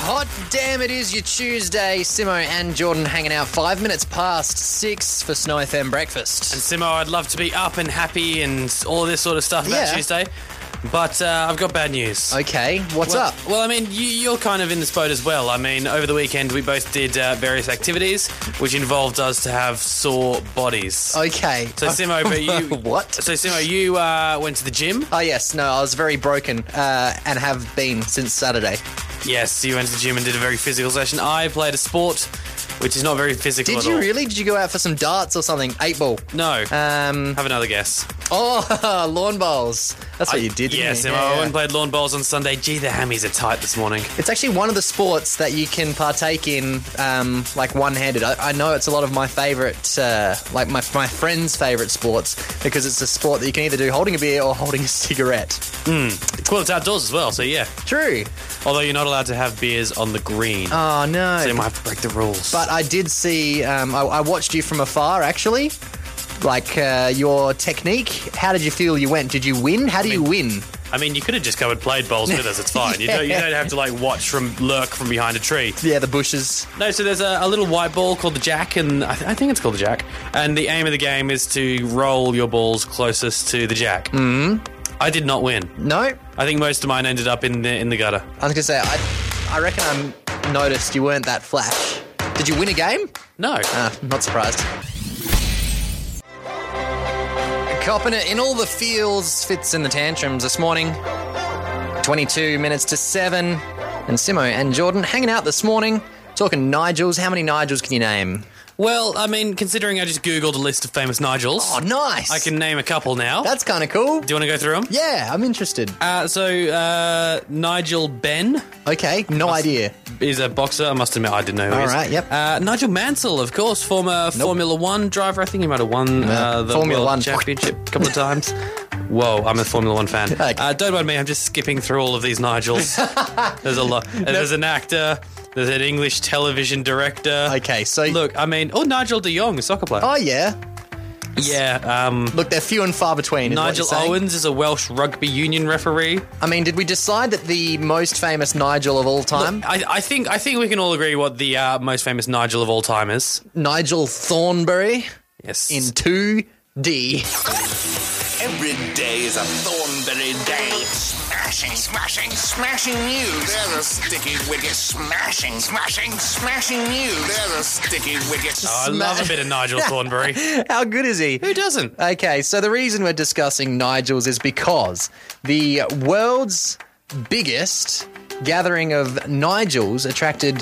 Hot damn, it is your Tuesday. Simo and Jordan hanging out 5 minutes past 6 for Snow FM breakfast. And Simo, I'd love to be up and happy and all this sort of stuff about Yeah. Tuesday, but I've got bad news. Okay, what's up? Well, I mean, you're kind of in this boat as well. I mean, over the weekend we both did various activities which involved us to have sore bodies. Okay. So Simo, but you What? So Simo, you went to the gym. Oh, yes. No, I was very broken and have been since Saturday. Yes, you went to the gym and did a very physical session. I played a sport which is not very physical Did at you all. really? Did you go out for some darts or something? 8-ball? No. Have another guess. Oh, lawn bowls. That's what you did, didn't Yes, you? Simo, I went and played lawn bowls on Sunday. Gee, the hammies are tight this morning. It's actually one of the sports that you can partake in, like one-handed. I know it's a lot of my favourite, like my friends' favourite sports, because it's a sport that you can either do holding a beer or holding a cigarette. Well, it's outdoors as well, so yeah. True. Although you're not allowed to have beers on the green. Oh, no. So you might have to break the rules. But I did see, I watched you from afar, actually. Like, your technique. How did you feel you went? Did you win? How do you win? I mean, you could have just come and played bowls with us. It's fine. You don't have to, like, lurk from behind a tree. Yeah, the bushes. No, so there's a little white ball called the jack, and I think it's called the jack. And the aim of the game is to roll your balls closest to the jack. Mm-hmm. I did not win. No? I think most of mine ended up in the gutter. I was going to say, I reckon I noticed you weren't that flash. Did you win a game? No. Not surprised. Copping it in all the feels, fits in the tantrums this morning. 22 minutes to 7. And Simo and Jordan hanging out this morning, talking Nigels. How many Nigels can you name? Well, I mean, considering I just Googled a list of famous Nigels, Oh, nice. I can name a couple now. That's kind of cool. Do you want to go through them? Yeah, I'm interested. So Nigel Benn Okay, no idea. is a boxer. I must admit, I didn't know who he is. All right, yep. Nigel Mansell, of course, former Formula One driver. I think he might have won the Formula World One. Championship a couple of times. Whoa, I'm a Formula One fan. Okay. Don't mind me, I'm just skipping through all of these Nigels. There's a lot. There's an actor. There's an English television director. Okay, so... Look, I mean, Nigel de Jong, a soccer player. Oh, yeah. Yeah, Look, they're few and far between. Nigel Owens is a Welsh rugby union referee. I mean, did we decide that the most famous Nigel of all time? Look, I think we can all agree what the most famous Nigel of all time is. Nigel Thornberry Yes. in 2D. Every day is a Thornberry day. Smashing, smashing, smashing news. There's a sticky wicket. Smashing, smashing, smashing news. There's a sticky wicket. Oh, I love a bit of Nigel Thornberry. How good is he? Who doesn't? Okay, so the reason we're discussing Nigels is because the world's biggest gathering of Nigels attracted,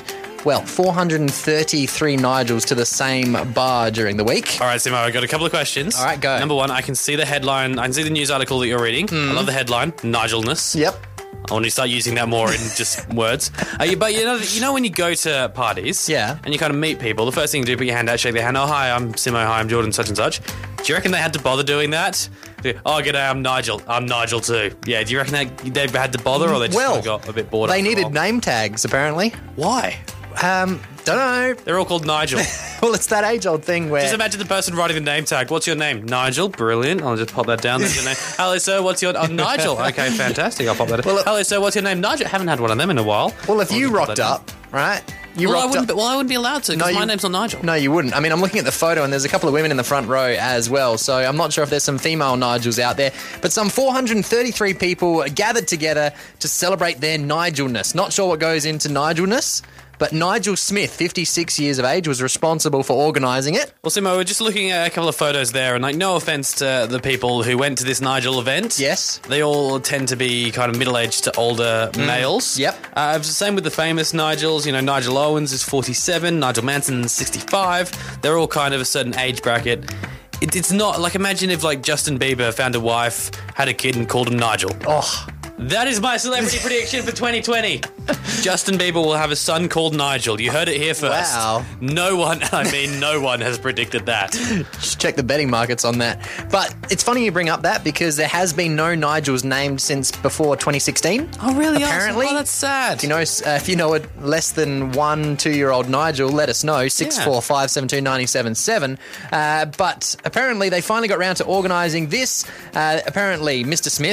433 Nigels to the same bar during the week. All right, Simo, I've got a couple of questions. All right, go. Number one, I can see the headline. I can see the news article that you're reading. I love the headline, Nigelness. Yep. I want you to start using that more in just words. But you know when you go to parties, Yeah. and you kind of meet people, the first thing you do, put your hand out, shake their hand. Oh, hi, I'm Simo. Hi, I'm Jordan. Such and such. Do you reckon they had to bother doing that? Oh, g'day, I'm Nigel. I'm Nigel too. Yeah. Do you reckon they had to bother, or they just kind of got a bit bored? They after a needed while? name tags, apparently. Why? Don't know. They're all called Nigel. Well, it's that age-old thing where... Just imagine the person writing the name tag. What's your name? Nigel. Brilliant. I'll just pop that down. There's your name. Hello, sir. What's your... Oh, Nigel. Okay, fantastic. I'll pop that in. Well, Hello, sir. What's your name? Nigel. Haven't had one of them in a while. Well, if I'll you just pop rocked that in. up, right? You Well, I rocked wouldn't, up... I wouldn't be allowed to because my name's not Nigel. No, you wouldn't. I mean, I'm looking at the photo and there's a couple of women in the front row as well, so I'm not sure if there's some female Nigels out there. But some 433 people gathered together to celebrate their Nigelness. Not sure what goes into Nigelness, but Nigel Smith, 56 years of age, was responsible for organising it. Well, Simo, we're just looking at a couple of photos there, and no offence to the people who went to this Nigel event. Yes. They all tend to be kind of middle-aged to older males. Yep. It's the same with the famous Nigels. You know, Nigel Owens is 47, Nigel Manson is 65. They're all kind of a certain age bracket. It's not, like, imagine if, like, Justin Bieber found a wife, had a kid, and called him Nigel. Oh, That is my celebrity prediction for 2020. Justin Bieber will have a son called Nigel. You heard it here first. Wow. No one has predicted that. just check the betting markets on that. But it's funny you bring up that because there has been no Nigels named since before 2016. Oh, really? Apparently. Oh, that's sad. If you know a less than 1-2-year-old Nigel, let us know, 6457297.7. But apparently they finally got round to organising this. Apparently Mr. Smith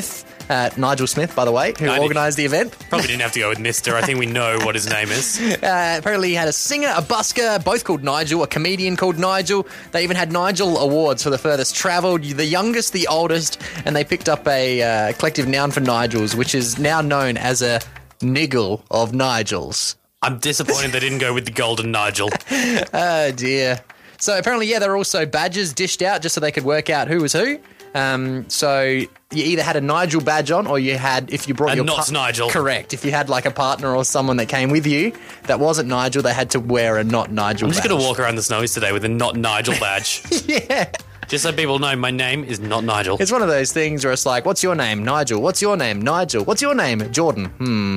Nigel Smith, by the way, who organised the event. Probably didn't have to go with Mr. I think we know what his name is. Apparently he had a singer, a busker, both called Nigel, a comedian called Nigel. They even had Nigel Awards for the furthest travelled, the youngest, the oldest, and they picked up a collective noun for Nigels, which is now known as a niggle of Nigels. I'm disappointed they didn't go with the Golden Nigel. Oh, dear. So apparently, there were also badges dished out just so they could work out who was who. So you either had a Nigel badge on, or you had, if you brought your not Nigel. Correct. If you had like a partner or someone that came with you that wasn't Nigel, they had to wear a not Nigel. I'm just badge. going to walk around the snowies today with a not Nigel badge. Yeah. Just so people know, my name is not Nigel. It's one of those things where it's like, what's your name? Nigel. What's your name? Nigel. What's your name? Jordan.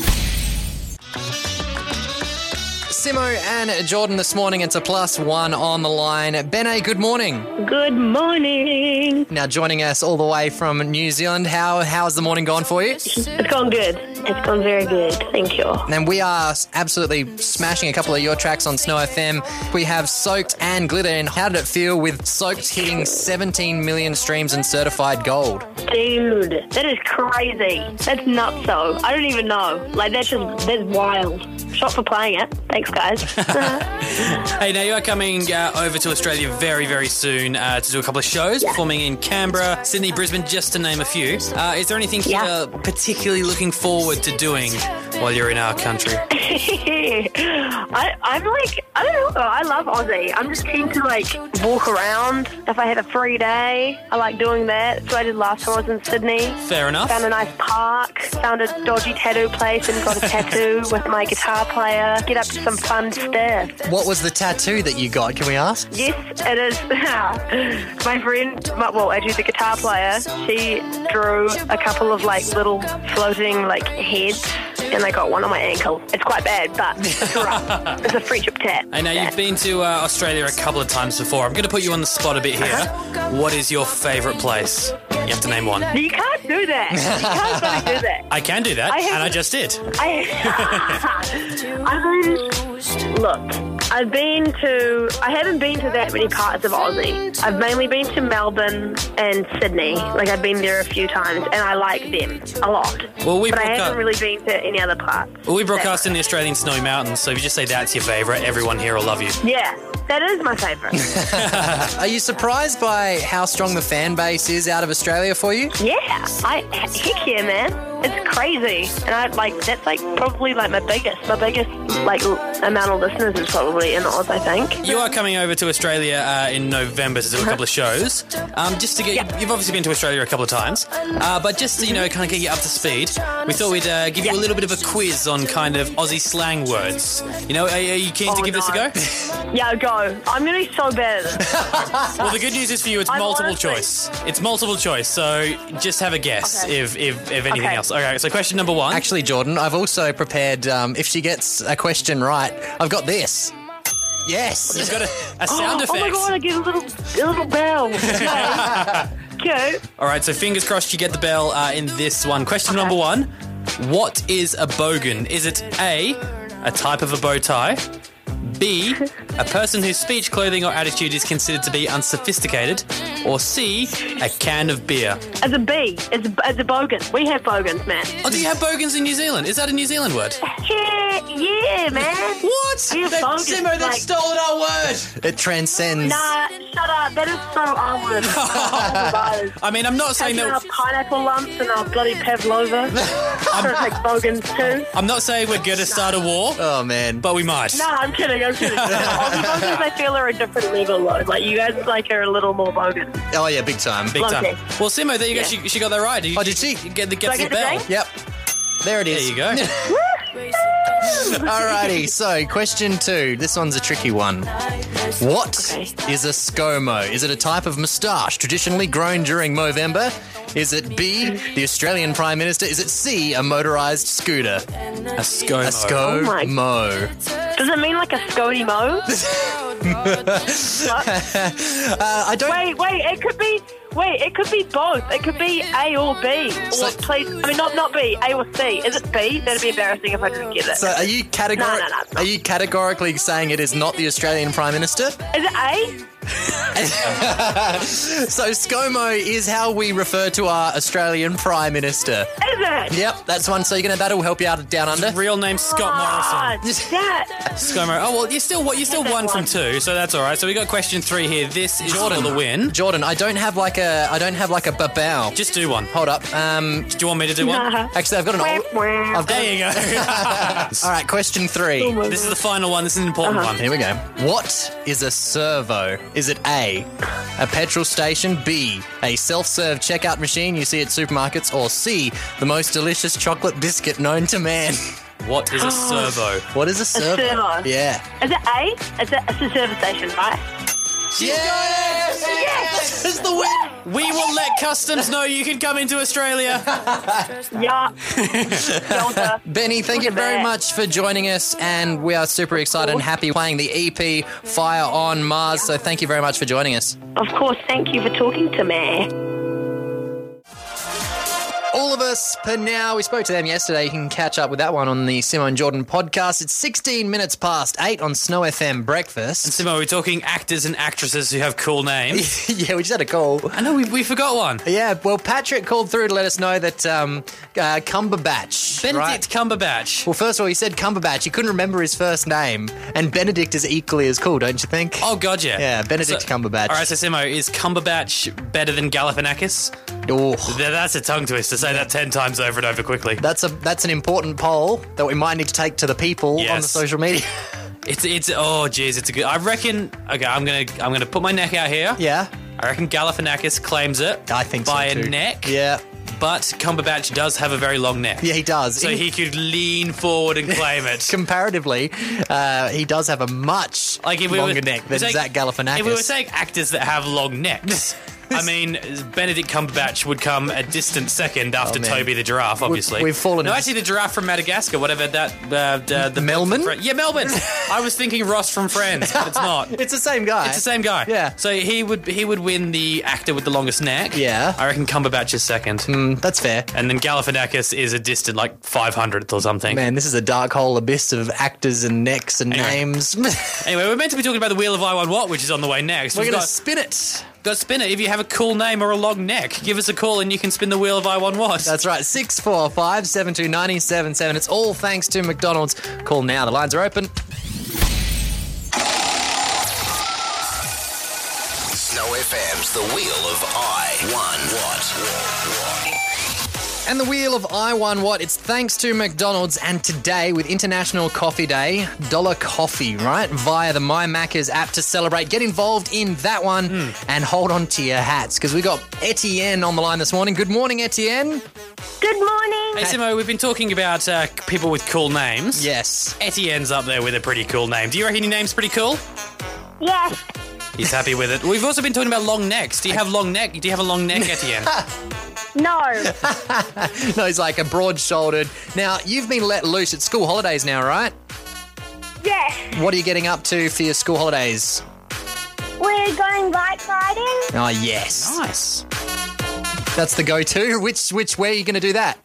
Simo and Jordan this morning. It's a +1 on the line. Bene, good morning. Good morning. Now joining us all the way from New Zealand. How's the morning gone for you? It's gone good. It's gone very good. Thank you. And we are absolutely smashing a couple of your tracks on Snow FM. We have Soaked and Glitter. And how did it feel with Soaked hitting 17 million streams and certified gold? Dude, that is crazy. That's nuts though. I don't even know. Like, that's wild. Shot for playing it. Thanks, guys. Hey, now you are coming over to Australia very, very soon to do a couple of shows, performing in Canberra, Sydney, Brisbane, just to name a few. Is there anything you're particularly looking forward to doing while you're in our country? I'm like, I don't know. I love Aussie. I'm just keen to like walk around. If I had a free day, I like doing that. That's what I did last time I was in Sydney. Fair enough. Found a nice park. Found a dodgy tattoo place and got a tattoo with my guitar player. Get up to some fun stuff. What was the tattoo that you got? Can we ask? Yes, it is. My friend, well, actually the guitar player, she drew a couple of like little floating like heads, and I got one on my ankle. It's quite bad, but it's alright. It's a friendship tat. I know you've been to Australia a couple of times before. I'm going to put you on the spot a bit here. What is your favourite place? You have to name one. You can't do that. You can't really do that. I can do that, and I just did. I haven't been to that many parts of Aussie. I've mainly been to Melbourne and Sydney. Like, I've been there a few times, and I like them a lot. Well, but I haven't really been to any other parts. Well, we broadcast in the Australian Snowy Mountains, so if you just say that's your favourite, everyone here will love you. Yeah, that is my favourite. Are you surprised by how strong the fan base is out of Australia for you? Yeah, heck yeah, man. It's crazy. And that's like probably like my biggest like amount of listeners is probably in Oz, I think. You are coming over to Australia in November to do a couple of shows. Just to get you've obviously been to Australia a couple of times, but just to, kind of get you up to speed, we thought we'd give you a little bit of a quiz on kind of Aussie slang words. Are you keen to give this a go? Yeah, go. I'm going to be so bad at this. Well, the good news is for you, it's multiple choice. It's multiple choice, so just have a guess if anything else. Okay, so question number 1. Actually, Jordan, I've also prepared, if she gets a question right, I've got this. Yes. You've got a sound effect. Oh my God, I get a little bell. Okay. All right, so fingers crossed you get the bell in this one. Question number 1. What is a bogan? Is it A, a type of a bow tie? B, a person whose speech, clothing or attitude is considered to be unsophisticated? Or C, a can of beer? As a B, as a bogan. We have bogans, man. Oh, do you have bogans in New Zealand? Is that a New Zealand word? Yeah, man. What? Simo, they've stolen our word. It transcends. Nah, shut up. That is so our word. I mean, I'm not saying that... our pineapple lumps and our bloody pavlova. I'm like bogans too. I'm not saying we're going to start a war. Oh, man. But we might. No, I'm kidding. Aussie bogans, I feel, are a different level, though. Like, you guys, are a little more bogan. Oh, yeah, big time. Big time. Well, Simo, there you go. She got that right. Did she? Get the bell. Yep. There it is. There you go. Alrighty, so question 2. This one's a tricky one. What is a ScoMo? Is it a type of moustache traditionally grown during Movember? Is it B, the Australian Prime Minister? Is it C, a motorised scooter? A ScoMo. A ScoMo. Does it mean like a Scody Mo? I don't... Wait, it could be... Wait, it could be both. It could be A or B. Or please, I mean, not B, A or C. Is it B? That'd be embarrassing if I didn't get it. So are you No. Are you categorically saying it is not the Australian Prime Minister? Is it A? So ScoMo is how we refer to our Australian Prime Minister. Is it? Yep, that's one. So that'll help you out down under. Real name Scott Morrison. That. ScoMo. Oh well, you still one from two, so that's all right. So we got question 3 here. This is for the win. Jordan, I don't have like a babao. Just do one. Hold up. Do you want me to do one? Actually, I've got an old. There you go. All right, question 3. This is the final one. This is an important one. Here we go. What is a servo? Is it A, a petrol station, B, a self-serve checkout machine you see at supermarkets, or C, the most delicious chocolate biscuit known to man? What is a servo? What is a servo? servo. Yeah. Is it A? It's a service station, right? Yes! Yes! This is the win! We will let customs know you can come into Australia. Yeah. Yonka. Benny, thank you very much for joining us, and we are super excited and happy playing the EP Fire on Mars, so thank you very much for joining us. Of course, thank you for talking to me. All of us for now. We spoke to them yesterday. You can catch up with that one on the Simo and Jordan podcast. It's 16 minutes past 8 on Snow FM Breakfast. Simo, we're talking actors and actresses who have cool names. Yeah, we just had a call. I know, we forgot one. Yeah, well, Patrick called through to let us know that Cumberbatch. Benedict right? Cumberbatch. Well, first of all, he said Cumberbatch. He couldn't remember his first name. And Benedict is equally as cool, don't you think? Oh, God, yeah. Yeah, Benedict Cumberbatch. All right, so Simo, is Cumberbatch better than Galifianakis? Oh. That's a tongue twister. Say that 10 times over and over quickly. That's an important poll that we might need to take to the people on the social media. It's oh geez, it's a good. I reckon. Okay, I'm gonna put my neck out here. Yeah, I reckon Galifianakis claims it. I think by so too. a neck. Yeah, but Cumberbatch does have a very long neck. Yeah, he does. So he could lean forward and claim it. Comparatively, he does have a much longer neck than Zach Galifianakis. If we were saying actors that have long necks, I mean, Benedict Cumberbatch would come a distant second after Toby the giraffe, obviously. We've fallen. No, actually, the giraffe from Madagascar, whatever that. The Melman? Yeah, Melbourne. I was thinking Ross from Friends, but it's not. It's the same guy. It's the same guy. Yeah. So he would win the actor with the longest neck. Yeah. I reckon Cumberbatch is second. That's fair. And then Galifianakis is a distant, 500th or something. Man, this is a dark hole abyss of actors and necks and names. Anyway, we're meant to be talking about the Wheel of I Want What, which is on the way next. We're going to spin it. Got to spin it. If you have a cool name or a long neck, give us a call and you can spin the Wheel of I Want What. That's right, 645 72 977. It's all thanks to McDonald's. Call now. The lines are open. Snow FM's The Wheel of I Want What. And the Wheel of I Won What, it's thanks to McDonald's, and today with International Coffee Day, dollar coffee, right? Via the My Macca's app to celebrate. Get involved in that one and hold on to your hats because we got Etienne on the line this morning. Good morning, Etienne. Good morning. Hey, Simo, we've been talking about people with cool names. Yes. Etienne's up there with a pretty cool name. Do you reckon your name's pretty cool? Yes. He's happy with it. We've also been talking about long necks. Do you have long neck? Do you have a long neck, Etienne? No. No, he's like a broad-shouldered. Now, you've been let loose at school holidays now, right? Yes. What are you getting up to for your school holidays? We're going bike riding. Oh, yes. Nice. That's the go-to. Where are you going to do that?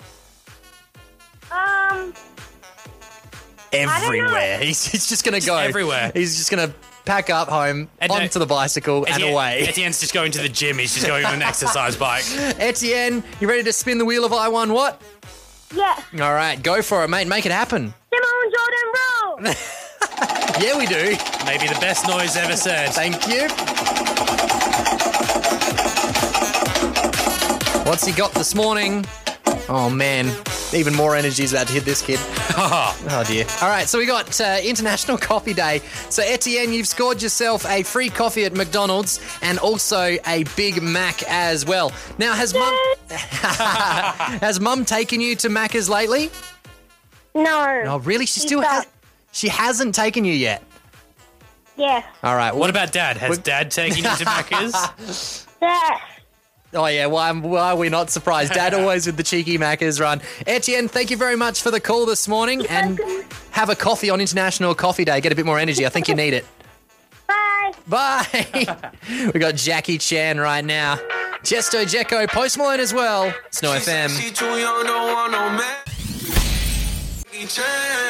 Everywhere. He's just going to go. Everywhere. He's just going to pack up home, onto the bicycle, and away. Etienne's just going to the gym. He's just going on an exercise bike. Etienne, you ready to spin the Wheel of I Won What? Yes. All right, go for it, mate. Make it happen. Simo and Jordan rule. Yeah, we do. Maybe the best noise ever said. Thank you. What's he got this morning? Oh, man. Even more energy is about to hit this kid. Oh, dear. All right, so we got International Coffee Day. So, Etienne, you've scored yourself a free coffee at McDonald's and also a Big Mac as well. Now, has Mum taken you to Macca's lately? No. Oh, really? She hasn't taken you yet? Yes. All right. What about Dad? Has Dad taken you to Macca's? Yes. Oh, yeah, why are we not surprised? Dad always with the cheeky Macca's run. Etienne, thank you very much for the call this morning, and have a coffee on International Coffee Day. Get a bit more energy. I think you need it. Bye. Bye. We got Jackie Chan right now. Chesto Jekko, Post Malone as well. Snow FM.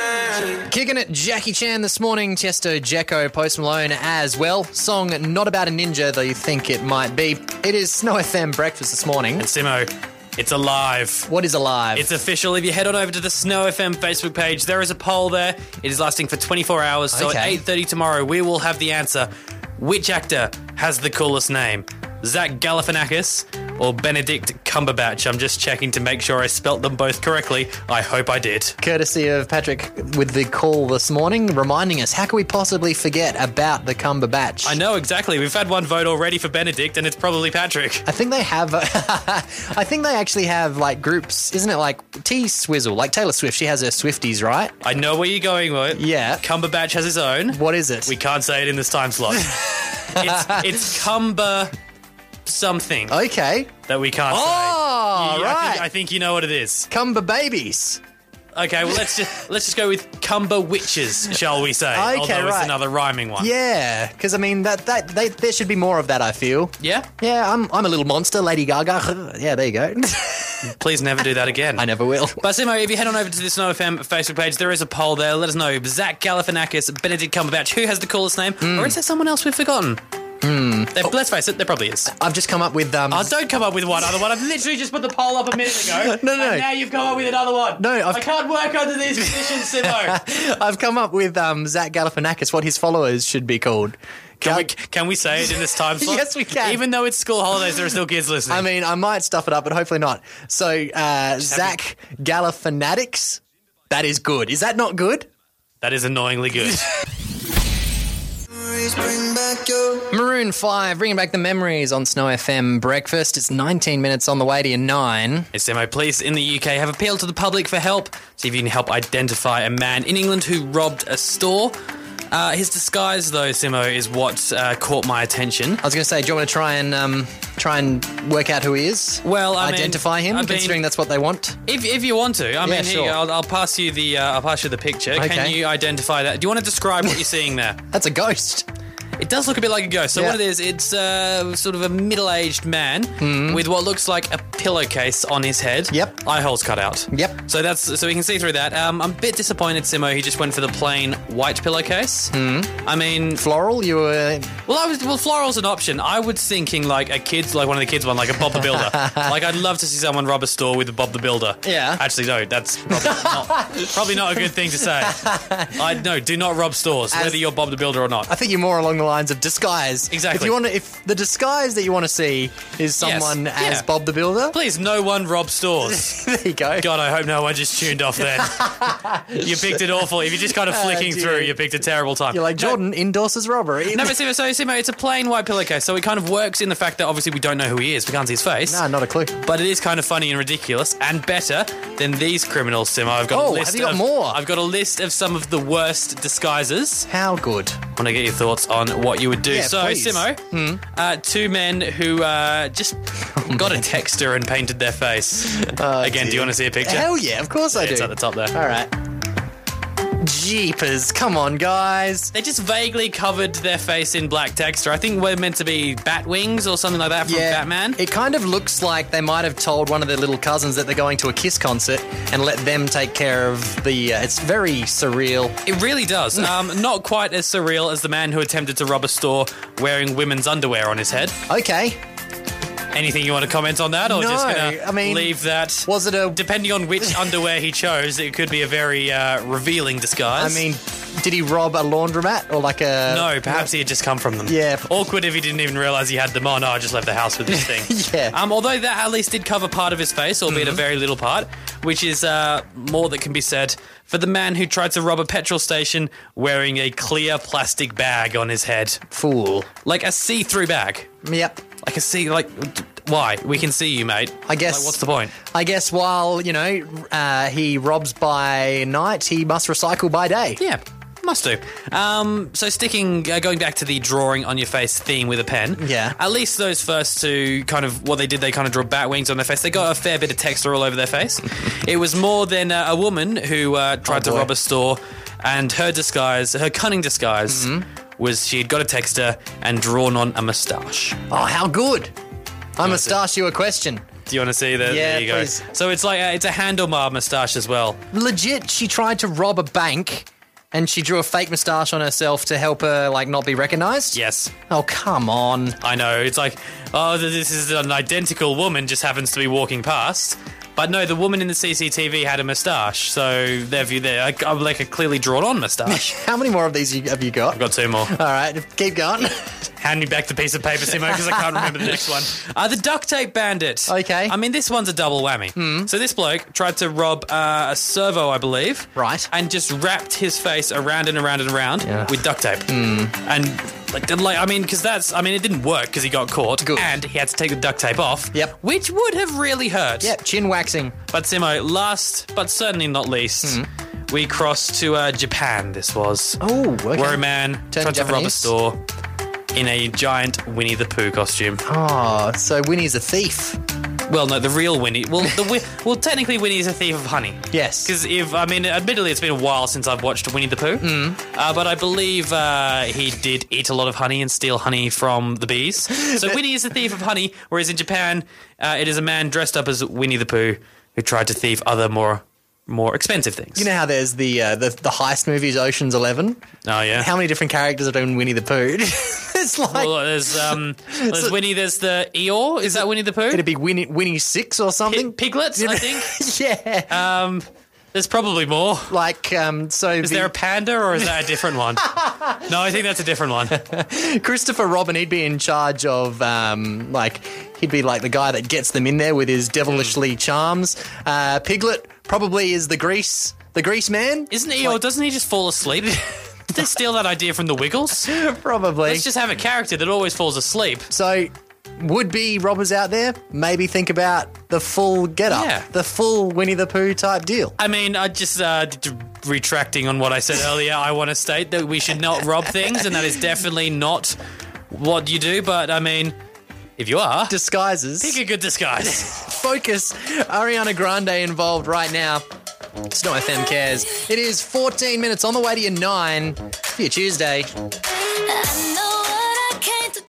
Kicking it, Jackie Chan this morning, Tiesto, Jekko, Post Malone as well. Song not about a ninja, though you think it might be. It is Snow FM breakfast this morning. And Simo, it's alive. What is alive? It's official. If you head on over to the Snow FM Facebook page, there is a poll there. It is lasting for 24 hours. So at 8:30 tomorrow, we will have the answer. Which actor has the coolest name? Zach Galifianakis or Benedict Cumberbatch? I'm just checking to make sure I spelt them both correctly. I hope I did. Courtesy of Patrick with the call this morning, reminding us, how can we possibly forget about the Cumberbatch? I know, exactly. We've had one vote already for Benedict, and it's probably Patrick. I think they have, I think they actually have, like, groups, isn't it, like T-Swizzle, like Taylor Swift, she has her Swifties, right? I know where you're going with. Yeah. Cumberbatch has his own. What is it? We can't say it in this time slot. it's Cumber something Okay. that we can't say. Oh, right. I think you know what it is. Cumber babies. Okay, well let's just go with Cumber Witches, shall we say? Okay, Although it's right. another rhyming one. Yeah, because I mean there should be more of that. I feel. Yeah? Yeah, I'm a little monster, Lady Gaga. Yeah, there you go. Please never do that again. I never will. But Simo, if you head on over to the Snow FM Facebook page, there is a poll there. Let us know. Zach Galifianakis, Benedict Cumberbatch, who has the coolest name? Or is there someone else we've forgotten? Let's face it, there probably is. I've just come up with Oh, don't come up with one other one. I've literally just put the poll up a minute ago. No. And now you've come up with another one. No, I can't work under these conditions, Simo. I've come up with Zach Galifianakis, what his followers should be called. Can we say it in this time slot? Yes, we can. Even though it's school holidays, there are still kids listening. I mean, I might stuff it up, but hopefully not. So, Zach Galifanatics, that is good. Is that not good? That is annoyingly good. Maroon 5, bringing back the memories on Snow FM Breakfast. It's 19 minutes on the way to your 9. SMO police in the UK have appealed to the public for help. See if you can help identify a man in England who robbed a store. His disguise, though, Simo, is what caught my attention. I was going to say, do you want me to try and work out who he is? Well, identify him, considering that's what they want. If you want to, I mean, sure. here, I'll pass you the picture. Okay. Can you identify that? Do you want to describe what you're seeing there? That's a ghost. It does look a bit like a ghost. So Yeah. what it is, it's sort of a middle-aged man with what looks like a pillowcase on his head. Yep. Eye holes cut out. Yep. So we can see through that. I'm a bit disappointed, Simo. He just went for the plain white pillowcase. I mean, Floral, you were... well, floral's an option. I was thinking like one of the kids one, like a Bob the Builder. Like I'd love to see someone rob a store with a Bob the Builder. Yeah. Actually, no, that's probably not a good thing to say. No, do not rob stores, whether you're Bob the Builder or not. I think you're more along the lines of disguise. Exactly. If the disguise that you want to see is someone Yes. as Yeah. Bob the Builder, Please, no one rob stores. there you go. God, I hope no one just tuned off then. You picked it awful. If you're just kind of flicking dear. through, you picked a terrible time. You're like, Jordan endorses robbery. No, but Simo, it's a plain white pillowcase, so it kind of works in the fact that obviously we don't know who he is. We can't see his face. Nah, not a clue. But it is kind of funny and ridiculous, and better than these criminals, Simo. I've got a Oh, list have you got more? I've got a list of some of the worst disguises. How good. I want to get your thoughts on what you would do. Yeah, So, please. Simo, two men who just got a texter and painted their face. Again, do you want to see a picture? Hell yeah, of course I do. It's at the top there. All right. Jeepers, come on, guys. They just vaguely covered their face in black texture. I think we're meant to be bat wings or something like that from Batman. It kind of looks like they might have told one of their little cousins that they're going to a Kiss concert and let them take care of the... it's very surreal. It really does. Not quite as surreal as the man who attempted to rob a store wearing women's underwear on his head. Okay. Anything you want to comment on that, or No, just gonna I mean, leave that? Was it a... Depending on which underwear he chose, it could be a very revealing I disguise. mean, did he rob a laundromat or like a... no, perhaps he had just come from them. Yeah. Awkward if he didn't even realise he had them on. Oh, I just left the house with this thing. Yeah. Although that at least did cover part of his face, albeit a very little part, which is more that can be said for the man who tried to rob a petrol station wearing a clear plastic bag on his head. Fool. Like a see-through bag. Yep. Why? We can see you, mate. I guess... Like, what's the point? I guess while, he robs by night, he must recycle by day. Yeah, must do. So going back to the drawing on your face theme with a pen. Yeah. At least those first two, kind of what they did, they kind of drew bat wings on their face. They got a fair bit of texture all over their face. It was more than a woman who tried to rob a store, and her cunning disguise, was she had got a texter and drawn on a moustache. Oh, how good. I must ask you a question. Do you want to see that? Yeah, there you please. go. So it's like it's a handlebar moustache as well. Legit, she tried to rob a bank And she drew a fake moustache on herself to help her, like, not be recognised? Yes. Oh, come on. I know. It's like, oh, this is an identical woman, just happens to be walking past. But no, the woman in the CCTV had a moustache, so their view there, like a clearly drawn on moustache. How many more of these have you got? I've got 2 more. All right, keep going. Hand me back the piece of paper, Simo, because I can't remember the next one. The duct tape bandit. Okay. I mean, this one's a double whammy. So this bloke tried to rob a servo, I believe. Right. And just wrapped his face around and around and around Yeah. with duct tape. And I mean, because it didn't work because he got caught. Good. And he had to take the duct tape off. Yep. Which would have really hurt. Yep, chin waxing. But Simo, last but certainly not least, we crossed to Japan. This was Oh, okay. where a man Turned tried to rob a Japanese? store in a giant Winnie the Pooh costume. Oh, so Winnie's a thief. Well, no, the real Winnie. Well, technically, Winnie is a thief of honey. Yes. Because admittedly, it's been a while since I've watched Winnie the Pooh. But I believe he did eat a lot of honey and steal honey from the bees. So Winnie is a thief of honey, whereas in Japan, it is a man dressed up as Winnie the Pooh who tried to thief other more expensive things. You know how there's the heist movies Ocean's 11? Oh yeah. How many different characters are doing Winnie the Pooh? It's like... Well, there's Winnie. There's the Eeyore. Is that Winnie the Pooh? It'd be Winnie 6 or something? Piglets, I think. Yeah. There's probably more. Like, Is there a panda or is that a different one? No, I think that's a different one. Christopher Robin, he'd be in charge of, he'd be like the guy that gets them in there with his devilishly charms. Piglet probably is the grease man. Isn't Eeyore, doesn't he just fall asleep? Did they steal that idea from the Wiggles? Probably. Let's just have a character that always falls asleep. So, would-be robbers out there, maybe think about the full get-up. Yeah. The full Winnie the Pooh type deal. I mean, I just retracting on what I said earlier, I want to state that we should not rob things, and that is definitely not what you do. But, I mean, if you are, Disguises. pick a good disguise. Focus. Ariana Grande involved right now. Snow FM cares. It is 14 minutes on the way to your 9 for your Tuesday. I know